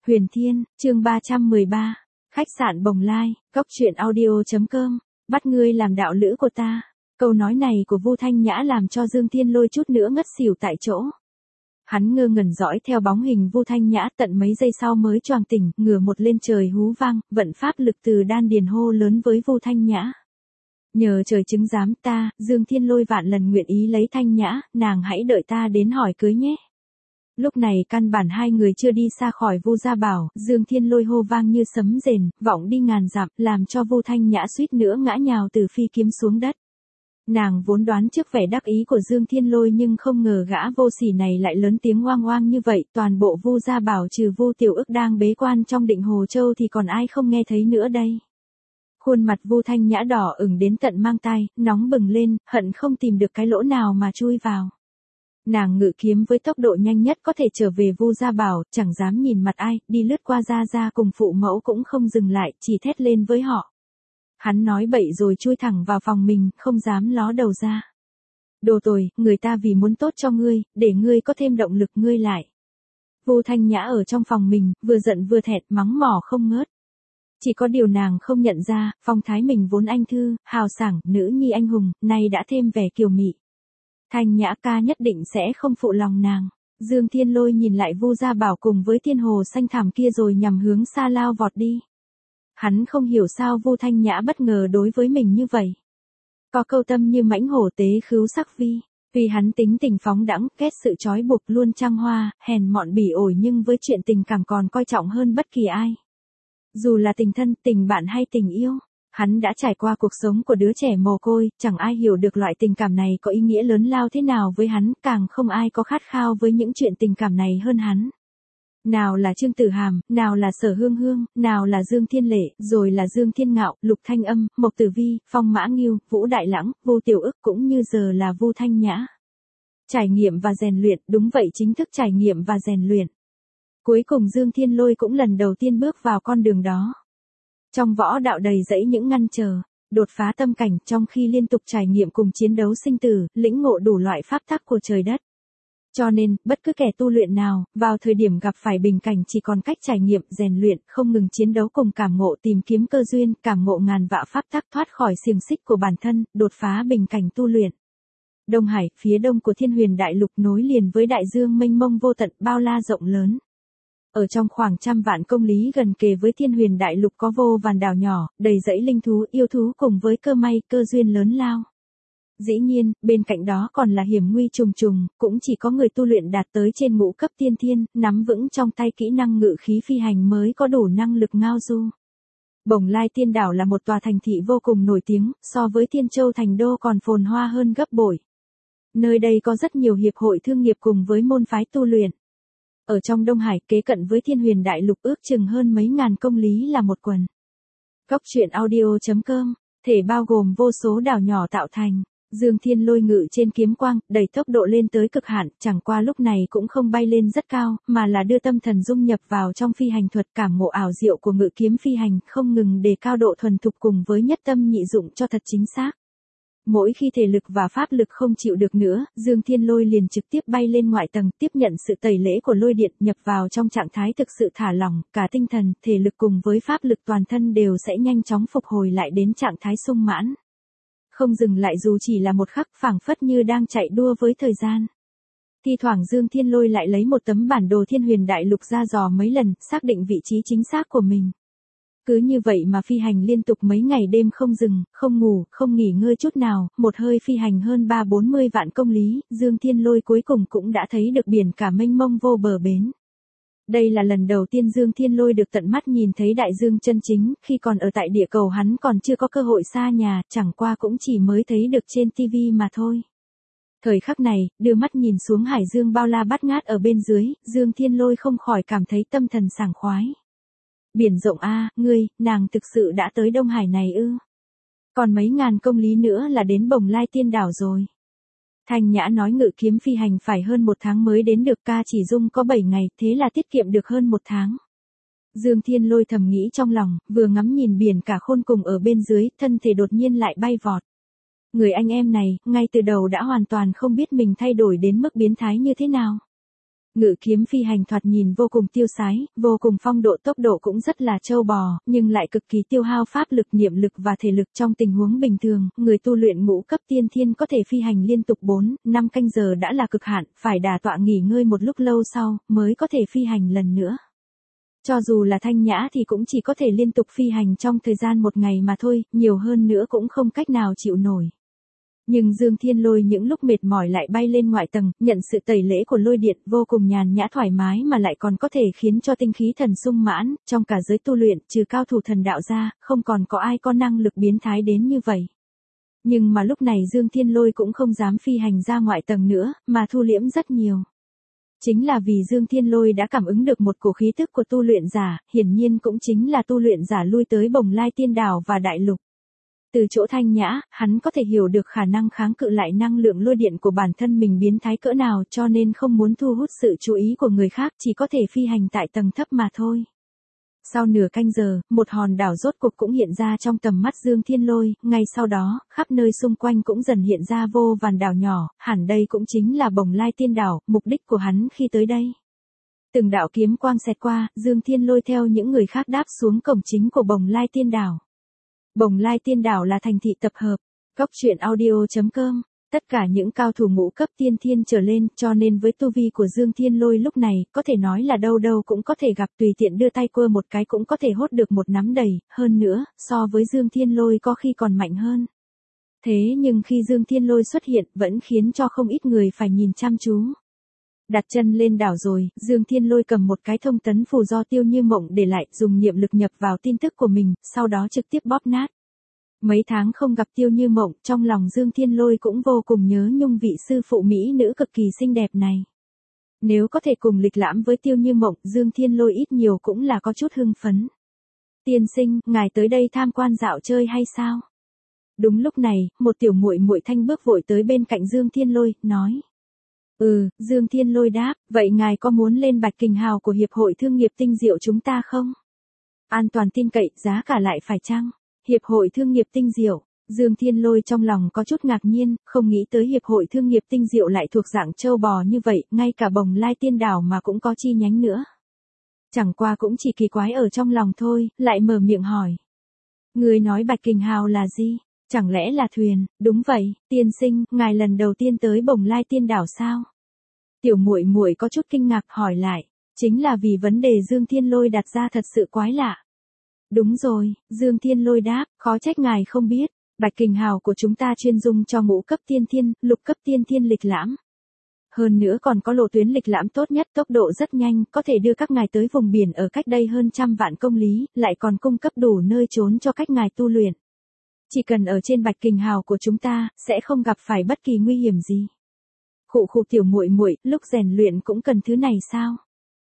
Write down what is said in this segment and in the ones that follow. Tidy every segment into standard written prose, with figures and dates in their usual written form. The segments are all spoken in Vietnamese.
Huyền Thiên, chương 313. Khách sạn Bồng Lai, góc truyện audio.com. Bắt ngươi làm đạo lữ của ta. Câu nói này của Vu Thanh Nhã làm cho Dương Thiên Lôi chút nữa ngất xỉu tại chỗ. Hắn ngơ ngẩn dõi theo bóng hình Vu Thanh Nhã, tận mấy giây sau mới choàng tỉnh, ngửa một lên trời hú vang, vận pháp lực từ đan điền hô lớn với Vu Thanh Nhã. Nhờ trời chứng giám ta, Dương Thiên Lôi vạn lần nguyện ý lấy Thanh Nhã, nàng hãy đợi ta đến hỏi cưới nhé. Lúc này căn bản hai người chưa đi xa khỏi Vu Gia Bảo, Dương Thiên Lôi hô vang như sấm rền, vọng đi ngàn dặm, làm cho Vu Thanh Nhã suýt nữa ngã nhào từ phi kiếm xuống đất. Nàng vốn đoán trước vẻ đắc ý của Dương Thiên Lôi nhưng không ngờ gã vô sỉ này lại lớn tiếng oang oang như vậy, toàn bộ Vu Gia Bảo trừ Vu Tiểu Ức đang bế quan trong Định Hồ Châu thì còn ai không nghe thấy nữa đây. Khuôn mặt Vu Thanh Nhã đỏ ửng đến tận mang tai, nóng bừng lên, hận không tìm được cái lỗ nào mà chui vào. Nàng ngự kiếm với tốc độ nhanh nhất có thể trở về Vu Gia Bảo, chẳng dám nhìn mặt ai, đi lướt qua Gia cùng phụ mẫu cũng không dừng lại, chỉ thét lên với họ. Hắn nói bậy rồi chui thẳng vào phòng mình, không dám ló đầu ra. Đồ tồi, người ta vì muốn tốt cho ngươi, để ngươi có thêm động lực ngươi lại. Vu Thanh Nhã ở trong phòng mình, vừa giận vừa thẹn, mắng mỏ không ngớt. Chỉ có điều nàng không nhận ra, phong thái mình vốn anh thư, hào sảng, nữ nhi anh hùng, nay đã thêm vẻ kiều mị. Thanh Nhã ca nhất định sẽ không phụ lòng nàng. Dương Thiên Lôi nhìn lại Vu Gia Bảo cùng với thiên hồ xanh thẳm kia rồi nhằm hướng xa lao vọt đi. Hắn không hiểu sao Vu Thanh Nhã bất ngờ đối với mình như vậy. Có câu tâm như mãnh hổ tế khứu sắc vi. Vì hắn tính tình phóng đãng, ghét sự trói buộc luôn trăng hoa, hèn mọn bỉ ổi nhưng với chuyện tình cảm còn coi trọng hơn bất kỳ ai. Dù là tình thân, tình bạn hay tình yêu, hắn đã trải qua cuộc sống của đứa trẻ mồ côi, chẳng ai hiểu được loại tình cảm này có ý nghĩa lớn lao thế nào với hắn, càng không ai có khát khao với những chuyện tình cảm này hơn hắn. Nào là Trương Tử Hàm, nào là Sở Hương Hương, nào là Dương Thiên Lệ, rồi là Dương Thiên Ngạo, Lục Thanh Âm, Mộc Tử Vi, Phong Mã Nghiêu, Vũ Đại Lãng, Vu Tiểu Ức cũng như giờ là Vu Thanh Nhã. Trải nghiệm và rèn luyện, đúng vậy, chính thức trải nghiệm và rèn luyện. Cuối cùng Dương Thiên Lôi cũng lần đầu tiên bước vào con đường đó. Trong võ đạo đầy rẫy những ngăn trở, đột phá tâm cảnh trong khi liên tục trải nghiệm cùng chiến đấu sinh tử, lĩnh ngộ đủ loại pháp tắc của trời đất. Cho nên, bất cứ kẻ tu luyện nào, vào thời điểm gặp phải bình cảnh chỉ còn cách trải nghiệm, rèn luyện, không ngừng chiến đấu cùng cảm ngộ tìm kiếm cơ duyên, cảm ngộ ngàn vạn pháp tắc thoát khỏi xiềng xích của bản thân, đột phá bình cảnh tu luyện. Đông Hải, phía đông của Thiên Huyền Đại Lục nối liền với đại dương mênh mông vô tận bao la rộng lớn. Ở trong khoảng trăm vạn công lý gần kề với Thiên Huyền Đại Lục có vô vàn đảo nhỏ, đầy dẫy linh thú, yêu thú cùng với cơ may, cơ duyên lớn lao. Dĩ nhiên, bên cạnh đó còn là hiểm nguy trùng trùng, cũng chỉ có người tu luyện đạt tới trên ngũ cấp tiên thiên, nắm vững trong tay kỹ năng ngự khí phi hành mới có đủ năng lực ngao du. Bồng Lai Tiên Đảo là một tòa thành thị vô cùng nổi tiếng, so với Thiên Châu thành đô còn phồn hoa hơn gấp bội. Nơi đây có rất nhiều hiệp hội thương nghiệp cùng với môn phái tu luyện. Ở trong Đông Hải, kế cận với Thiên Huyền Đại Lục ước chừng hơn mấy ngàn công lý là một quần. Góc truyện audio.com, thể bao gồm vô số đảo nhỏ tạo thành. Dương Thiên Lôi ngự trên kiếm quang, đẩy tốc độ lên tới cực hạn, chẳng qua lúc này cũng không bay lên rất cao, mà là đưa tâm thần dung nhập vào trong phi hành thuật, cảm ngộ ảo diệu của ngự kiếm phi hành, không ngừng đề cao độ thuần thục cùng với nhất tâm nhị dụng cho thật chính xác. Mỗi khi thể lực và pháp lực không chịu được nữa, Dương Thiên Lôi liền trực tiếp bay lên ngoại tầng, tiếp nhận sự tẩy lễ của lôi điện, nhập vào trong trạng thái thực sự thả lỏng, cả tinh thần, thể lực cùng với pháp lực toàn thân đều sẽ nhanh chóng phục hồi lại đến trạng thái sung mãn. Không dừng lại dù chỉ là một khắc, phảng phất như đang chạy đua với thời gian. Thi thoảng Dương Thiên Lôi lại lấy một tấm bản đồ Thiên Huyền Đại Lục ra dò mấy lần, xác định vị trí chính xác của mình. Cứ như vậy mà phi hành liên tục mấy ngày đêm không dừng, không ngủ, không nghỉ ngơi chút nào, một hơi phi hành hơn 340 vạn công lý, Dương Thiên Lôi cuối cùng cũng đã thấy được biển cả mênh mông vô bờ bến. Đây là lần đầu tiên Dương Thiên Lôi được tận mắt nhìn thấy đại dương chân chính, khi còn ở tại địa cầu hắn còn chưa có cơ hội xa nhà, chẳng qua cũng chỉ mới thấy được trên TV mà thôi. Thời khắc này, đưa mắt nhìn xuống hải dương bao la bát ngát ở bên dưới, Dương Thiên Lôi không khỏi cảm thấy tâm thần sảng khoái. Biển rộng a, ngươi, nàng thực sự đã tới Đông Hải này ư? Còn mấy ngàn công lý nữa là đến Bồng Lai Tiên Đảo rồi. Thanh Nhã nói ngự kiếm phi hành phải hơn 1 tháng mới đến được, ca chỉ dung có 7 ngày, thế là tiết kiệm được hơn 1 tháng. Dương Thiên Lôi thầm nghĩ trong lòng, vừa ngắm nhìn biển cả khôn cùng ở bên dưới, thân thể đột nhiên lại bay vọt. Người anh em này, ngay từ đầu đã hoàn toàn không biết mình thay đổi đến mức biến thái như thế nào. Ngự kiếm phi hành thoạt nhìn vô cùng tiêu sái, vô cùng phong độ, tốc độ cũng rất là trâu bò, nhưng lại cực kỳ tiêu hao pháp lực, niệm lực và thể lực. Trong tình huống bình thường, người tu luyện ngũ cấp tiên thiên có thể phi hành liên tục 4-5 canh giờ đã là cực hạn, phải đả tọa nghỉ ngơi một lúc lâu sau, mới có thể phi hành lần nữa. Cho dù là Thanh Nhã thì cũng chỉ có thể liên tục phi hành trong thời gian một ngày mà thôi, nhiều hơn nữa cũng không cách nào chịu nổi. Nhưng Dương Thiên Lôi những lúc mệt mỏi lại bay lên ngoại tầng, nhận sự tẩy lễ của lôi điện, vô cùng nhàn nhã thoải mái mà lại còn có thể khiến cho tinh khí thần sung mãn, trong cả giới tu luyện, trừ cao thủ thần đạo ra, không còn có ai có năng lực biến thái đến như vậy. Nhưng mà lúc này Dương Thiên Lôi cũng không dám phi hành ra ngoại tầng nữa, mà thu liễm rất nhiều. Chính là vì Dương Thiên Lôi đã cảm ứng được một cổ khí tức của tu luyện giả, hiển nhiên cũng chính là tu luyện giả lui tới Bồng Lai Tiên Đảo và Đại Lục. Từ chỗ Thanh Nhã, hắn có thể hiểu được khả năng kháng cự lại năng lượng lôi điện của bản thân mình biến thái cỡ nào, cho nên không muốn thu hút sự chú ý của người khác, chỉ có thể phi hành tại tầng thấp mà thôi. Sau nửa canh giờ, một hòn đảo rốt cuộc cũng hiện ra trong tầm mắt Dương Thiên Lôi, ngay sau đó, khắp nơi xung quanh cũng dần hiện ra vô vàn đảo nhỏ, hẳn đây cũng chính là Bồng Lai Tiên Đảo, mục đích của hắn khi tới đây. Từng đạo kiếm quang xẹt qua, Dương Thiên Lôi theo những người khác đáp xuống cổng chính của Bồng Lai Tiên Đảo. Bồng Lai Tiên Đảo là thành thị tập hợp, Cốc Truyện Audio.com, tất cả những cao thủ ngũ cấp tiên thiên trở lên, cho nên với tu vi của Dương Thiên Lôi lúc này, có thể nói là đâu đâu cũng có thể gặp, tùy tiện đưa tay quơ một cái cũng có thể hốt được một nắm đầy, hơn nữa, so với Dương Thiên Lôi có khi còn mạnh hơn. Thế nhưng khi Dương Thiên Lôi xuất hiện, vẫn khiến cho không ít người phải nhìn chăm chú. Đặt chân lên đảo rồi, Dương Thiên Lôi cầm một cái thông tấn phù do Tiêu Như Mộng để lại, dùng niệm lực nhập vào tin tức của mình, sau đó trực tiếp bóp nát. Mấy tháng không gặp Tiêu Như Mộng, trong lòng Dương Thiên Lôi cũng vô cùng nhớ nhung vị sư phụ mỹ nữ cực kỳ xinh đẹp này. Nếu có thể cùng lịch lãm với Tiêu Như Mộng, Dương Thiên Lôi ít nhiều cũng là có chút hưng phấn. Tiên sinh, ngài tới đây tham quan dạo chơi hay sao? Đúng lúc này, một tiểu muội muội thanh bước vội tới bên cạnh Dương Thiên Lôi, nói. Dương Thiên Lôi đáp, vậy ngài có muốn lên Bạch Kình Hào của Hiệp hội Thương nghiệp Tinh Diệu chúng ta không? An toàn tin cậy, giá cả lại phải chăng? Hiệp hội Thương nghiệp Tinh Diệu, Dương Thiên Lôi trong lòng có chút ngạc nhiên, không nghĩ tới Hiệp hội Thương nghiệp Tinh Diệu lại thuộc dạng trâu bò như vậy, ngay cả Bồng Lai Tiên Đảo mà cũng có chi nhánh nữa. Chẳng qua cũng chỉ kỳ quái ở trong lòng thôi, lại mở miệng hỏi. Người nói Bạch Kình Hào là gì? Chẳng lẽ là thuyền? Đúng vậy, tiên sinh, ngài lần đầu tiên tới Bồng Lai Tiên Đảo sao? Tiểu muội muội có chút kinh ngạc hỏi lại, chính là vì vấn đề Dương Thiên Lôi đặt ra thật sự quái lạ. Đúng rồi, Dương Thiên Lôi đáp, khó trách ngài không biết, Bạch Kình Hào của chúng ta chuyên dùng cho ngũ cấp tiên thiên, lục cấp tiên thiên lịch lãm. Hơn nữa còn có lộ tuyến lịch lãm tốt nhất, tốc độ rất nhanh, có thể đưa các ngài tới vùng biển ở cách đây hơn 100 vạn công lý, lại còn cung cấp đủ nơi trốn cho các ngài tu luyện. Chỉ cần ở trên Bạch Kình Hào của chúng ta, sẽ không gặp phải bất kỳ nguy hiểm gì. Khụ tiểu muội muội, lúc rèn luyện cũng cần thứ này sao?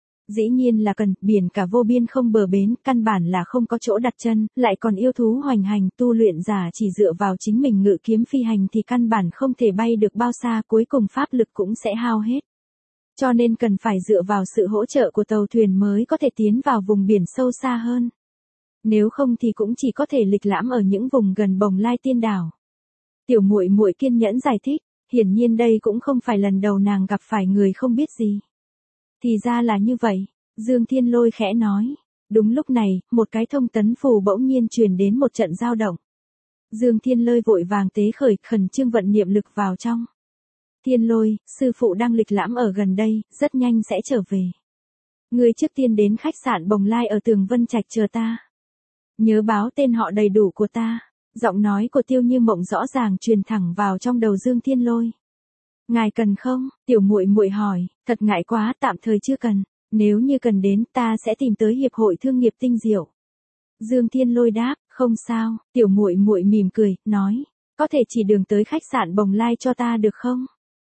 Dĩ nhiên là cần, biển cả vô biên không bờ bến, căn bản là không có chỗ đặt chân, lại còn yêu thú hoành hành, tu luyện giả chỉ dựa vào chính mình ngự kiếm phi hành thì căn bản không thể bay được bao xa, cuối cùng pháp lực cũng sẽ hao hết. Cho nên cần phải dựa vào sự hỗ trợ của tàu thuyền mới có thể tiến vào vùng biển sâu xa hơn. Nếu không thì cũng chỉ có thể lịch lãm ở những vùng gần Bồng Lai Tiên Đảo. Tiểu muội muội kiên nhẫn giải thích, hiển nhiên đây cũng không phải lần đầu nàng gặp phải người không biết gì. Thì ra là như vậy, Dương Thiên Lôi khẽ nói. Đúng lúc này, một cái thông tấn phù bỗng nhiên truyền đến một trận dao động. Dương Thiên Lôi vội vàng tế khởi, khẩn trương vận niệm lực vào trong. Thiên Lôi, sư phụ đang lịch lãm ở gần đây, rất nhanh sẽ trở về. Ngươi trước tiên đến khách sạn Bồng Lai ở Tường Vân Trạch chờ ta. Nhớ báo tên họ đầy đủ của ta. Giọng nói của Tiêu Như Mộng rõ ràng truyền thẳng vào trong đầu Dương Thiên Lôi. Ngài cần không? Tiểu muội muội hỏi, thật ngại quá, tạm thời chưa cần. Nếu như cần đến, ta sẽ tìm tới Hiệp hội Thương nghiệp Tinh Diệu. Dương Thiên Lôi đáp, không sao. Tiểu muội muội mỉm cười, nói, có thể chỉ đường tới khách sạn Bồng Lai cho ta được không?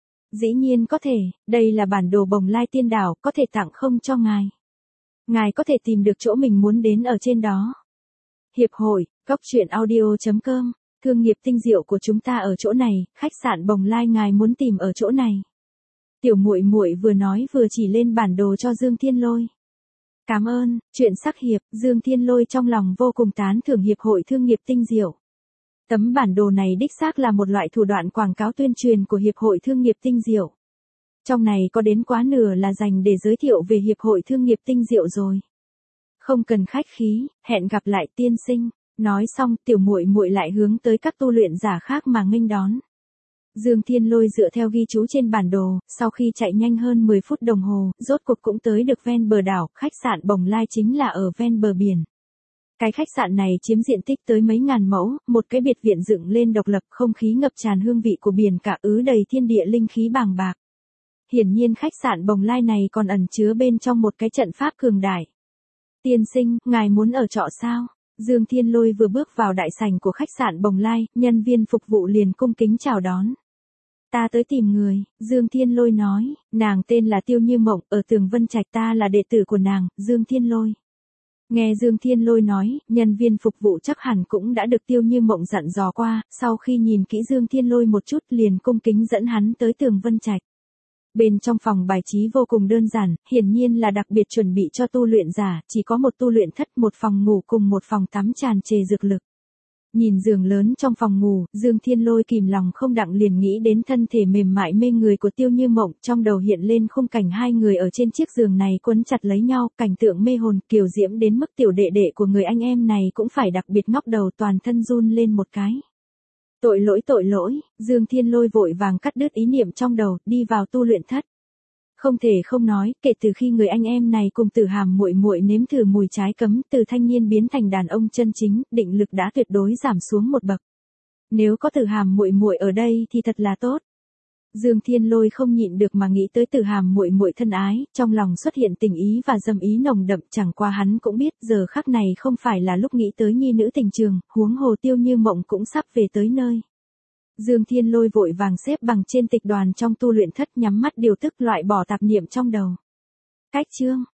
Dĩ nhiên có thể, đây là bản đồ Bồng Lai Tiên Đảo, có thể tặng không cho ngài. Ngài có thể tìm được chỗ mình muốn đến ở trên đó. Hiệp hội, Cốc Truyện Audio.com, Thương nghiệp Tinh Diệu của chúng ta ở chỗ này, khách sạn Bồng Lai ngài muốn tìm ở chỗ này. Tiểu muội muội vừa nói vừa chỉ lên bản đồ cho Dương Thiên Lôi. Cảm ơn, chuyện sắc hiệp, Dương Thiên Lôi trong lòng vô cùng tán thưởng Hiệp hội Thương nghiệp Tinh Diệu. Tấm bản đồ này đích xác là một loại thủ đoạn quảng cáo tuyên truyền của Hiệp hội Thương nghiệp Tinh Diệu. Trong này có đến quá nửa là dành để giới thiệu về Hiệp hội Thương nghiệp Tinh Diệu rồi. Không cần khách khí, hẹn gặp lại tiên sinh. Nói xong, tiểu muội muội lại hướng tới các tu luyện giả khác mà nghênh đón. Dương Thiên Lôi dựa theo ghi chú trên bản đồ, sau khi chạy nhanh hơn 10 phút đồng hồ, rốt cuộc cũng tới được ven bờ đảo, khách sạn Bồng Lai chính là ở ven bờ biển. Cái khách sạn này chiếm diện tích tới mấy ngàn mẫu, một cái biệt viện dựng lên độc lập, không khí ngập tràn hương vị của biển cả, ứ đầy thiên địa linh khí bàng bạc. Hiển nhiên khách sạn Bồng Lai này còn ẩn chứa bên trong một cái trận pháp cường đại. Tiên sinh, ngài muốn ở trọ sao? Dương Thiên Lôi vừa bước vào đại sảnh của khách sạn Bồng Lai, nhân viên phục vụ liền cung kính chào đón. Ta tới tìm người, Dương Thiên Lôi nói, nàng tên là Tiêu Như Mộng, ở Tường Vân Trạch, ta là đệ tử của nàng, Dương Thiên Lôi. Nghe Dương Thiên Lôi nói, nhân viên phục vụ chắc hẳn cũng đã được Tiêu Như Mộng dặn dò qua, sau khi nhìn kỹ Dương Thiên Lôi một chút liền cung kính dẫn hắn tới Tường Vân Trạch. Bên trong phòng bài trí vô cùng đơn giản, hiển nhiên là đặc biệt chuẩn bị cho tu luyện giả, chỉ có một tu luyện thất, một phòng ngủ cùng một phòng tắm tràn trề dược lực. Nhìn giường lớn trong phòng ngủ, Dương Thiên Lôi kìm lòng không đặng liền nghĩ đến thân thể mềm mại mê người của Tiêu Như Mộng, trong đầu hiện lên khung cảnh hai người ở trên chiếc giường này quấn chặt lấy nhau, cảnh tượng mê hồn kiều diễm đến mức tiểu đệ đệ của người anh em này cũng phải đặc biệt ngóc đầu toàn thân run lên một cái. Tội lỗi, Dương Thiên Lôi vội vàng cắt đứt ý niệm trong đầu, đi vào tu luyện thất. Không thể không nói, kể từ khi người anh em này cùng Từ Hàm muội muội nếm thử mùi trái cấm, từ thanh niên biến thành đàn ông chân chính, định lực đã tuyệt đối giảm xuống một bậc. Nếu có Từ Hàm muội muội ở đây thì thật là tốt. Dương Thiên Lôi không nhịn được mà nghĩ tới Từ Hàm muội muội thân ái, trong lòng xuất hiện tình ý và dâm ý nồng đậm, chẳng qua hắn cũng biết giờ khắc này không phải là lúc nghĩ tới nhi nữ tình trường, huống hồ Tiêu Như Mộng cũng sắp về tới nơi. Dương Thiên Lôi vội vàng xếp bằng trên tịch đoàn trong tu luyện thất, nhắm mắt điều tức loại bỏ tạp niệm trong đầu. Cách chương